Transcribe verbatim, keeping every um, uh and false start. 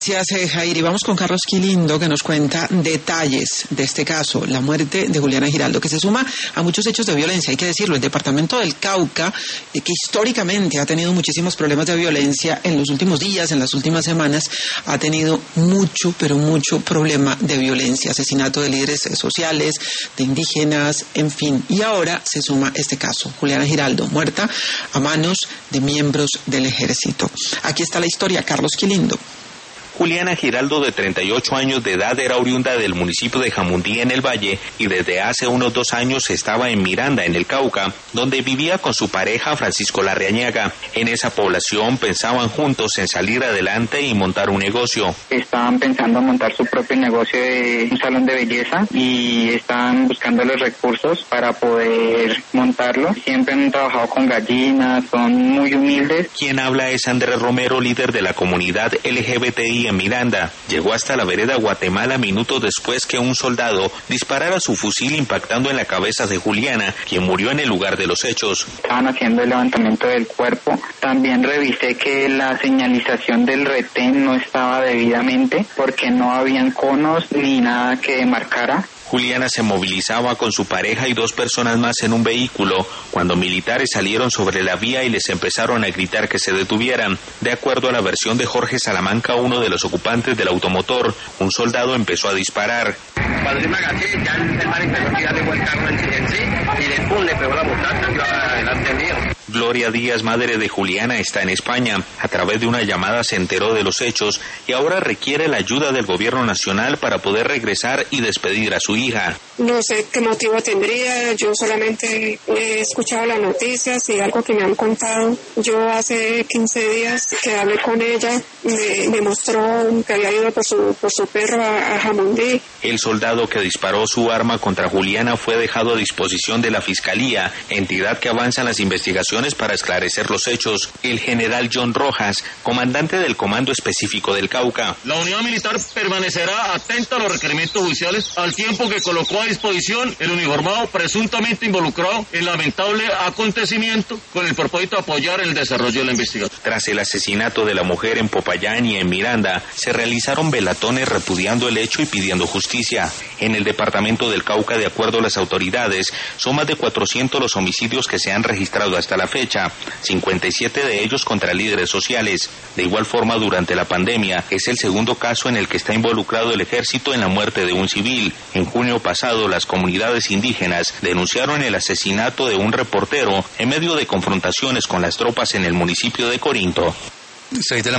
Gracias, Jair. Y vamos con Carlos Quilindo, que nos cuenta detalles de este caso, la muerte de Juliana Giraldo, que se suma a muchos hechos de violencia. Hay que decirlo, el departamento del Cauca, eh, que históricamente ha tenido muchísimos problemas de violencia en los últimos días, en las últimas semanas, ha tenido mucho, pero mucho problema de violencia, asesinato de líderes eh, sociales, de indígenas, en fin. Y ahora se suma este caso, Juliana Giraldo, muerta a manos de miembros del ejército. Aquí está la historia, Carlos Quilindo. Juliana Giraldo, de treinta y ocho años de edad, era oriunda del municipio de Jamundí, en el Valle, y desde hace unos dos años estaba en Miranda, en el Cauca, donde vivía con su pareja Francisco Larrañaga. En esa población pensaban juntos en salir adelante y montar un negocio. Estaban pensando en montar su propio negocio de un salón de belleza y estaban buscando los recursos para poder montarlo. Siempre han trabajado con gallinas, son muy humildes. Quien habla es Andrés Romero, líder de la comunidad L G B T I en Miranda. Llegó hasta la vereda Guatemala minutos después que un soldado disparara su fusil impactando en la cabeza de Juliana, quien murió en el lugar de los hechos. Estaban haciendo el levantamiento del cuerpo. También revisé que la señalización del retén no estaba debidamente porque no habían conos ni nada que marcara. Juliana se movilizaba con su pareja y dos personas más en un vehículo cuando militares salieron sobre la vía y les empezaron a gritar que se detuvieran. De acuerdo a la versión de Jorge Salamanca, uno de los ocupantes del automotor, un soldado empezó a disparar. Cuando se me agaché, ya el man empezó a tirarle el carro en sí y de pum le pegó la muchacha y iba delante mío. Gloria Díaz, madre de Juliana, está en España. A través de una llamada se enteró de los hechos y ahora requiere la ayuda del gobierno nacional para poder regresar y despedir a su hija. No sé qué motivo tendría, yo solamente he escuchado las noticias y algo que me han contado. Yo hace quince días que hablé con ella, me, me mostró que había ido por su, por su perro a, a Jamundí. El soldado que disparó su arma contra Juliana fue dejado a disposición de la Fiscalía, entidad que avanza en las investigaciones para esclarecer los hechos. El general John Rojas, comandante del Comando Específico del Cauca. La unidad militar permanecerá atenta a los requerimientos judiciales al tiempo que colocó a disposición el uniformado presuntamente involucrado en lamentable acontecimiento con el propósito de apoyar el desarrollo de la investigación. Tras el asesinato de la mujer en Popayán y en Miranda, se realizaron velatones repudiando el hecho y pidiendo justicia. En el departamento del Cauca, de acuerdo a las autoridades, son más de cuatrocientos los homicidios que se han registrado hasta la fecha, cincuenta y siete de ellos contra líderes sociales. De igual forma, durante la pandemia, es el segundo caso en el que está involucrado el ejército en la muerte de un civil. En junio pasado, las comunidades indígenas denunciaron el asesinato de un reportero en medio de confrontaciones con las tropas en el municipio de Corinto.